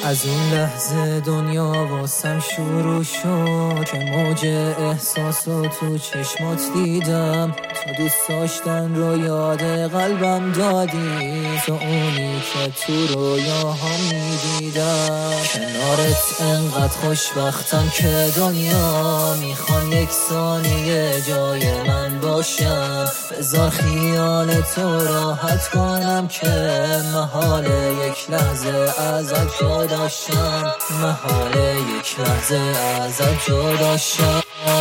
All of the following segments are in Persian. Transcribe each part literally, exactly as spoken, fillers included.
از اون لحظه دنیا واسم شروع شد که موج احساسو تو چشمات دیدم. تو دوست داشتن رو یاد قلبم دادی، تو اونی که تو رویاهام میدیدم. کنارت انقدر خوشبختم که دنیا میخوان یک ثانیه جای من باشن. بذار خیال تو راحت کنم که محال یک لحظه ازت جدا شم، محال یک لحظه ازت جدا شم.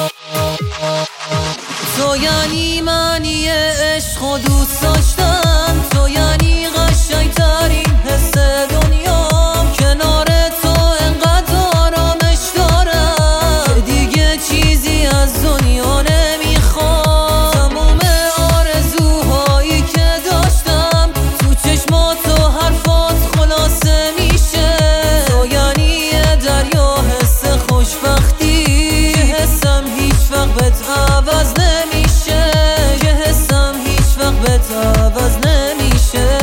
تو یعنی معنی عشق و دوست داشتن، تو یعنی قشنگ ترین حس دنیام. کنار تو انقدر آرامش دارم که دیگه چیزی از دنیا نمیخوام. تموم آرزوهایی که داشتم تو چشمات و حرفات خلاصه میشه. تو یعنی یه دریا حس خوشبختی که حسم هیچ وقت بهت عوض نمیشه، که حسم هیچ وقت بهت عوض نمیشه.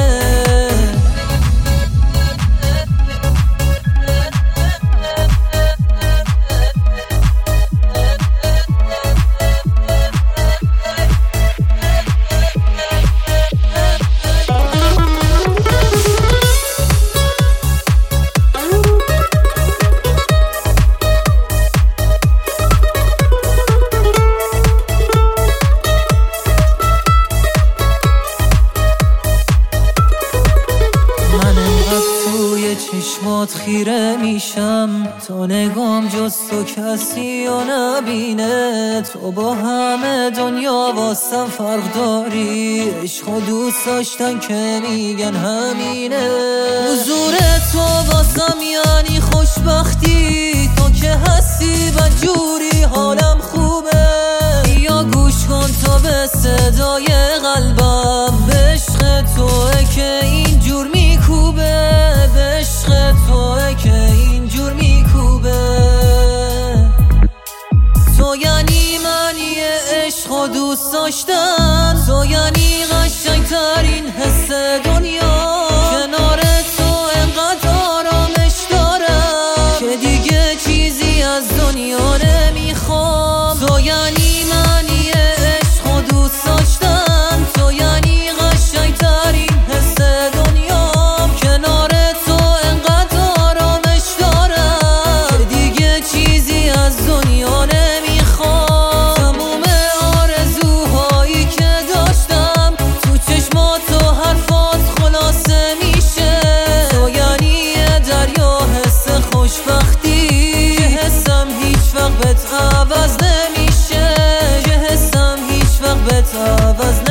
چشمات خیره میشم، تو نگام جز تو کسی و نبینه. تو با همه دنیا واسم فرق داری، عشق و دوست داشتن که میگن همینه. حضور تو واسم یعنی خوشبختی، تو که هستی بدجوری حالم خوبه. یا گوش کن تو به صدای قلبم، به عشق توه که اینجور میکوبه، به عشق توه که اینجور میکوبه. تو یعنی معنی عشق و دوست داشتن، تو یعنی قشنگ ترین حس دنیا. کنار تو انقدر آرامش دارم که دیگه چیزی از دنیا نمیخوام. تو یعنی معنی عشق و دوست داشتن، تو یعنی قشنگ ترین حس دنیا. کنار تو انقدر آرامش دارم که دیگه چیزی از دنیا نمیخوام. تموم آرزوهایی که داشتم تو چشمات و حرفات خلاصه میشه. تو یعنی یه دریا حس خوشبختی که حسم هیچ وقت بهت عوض نمیشه، که حسم هیچ وقت بهت عوض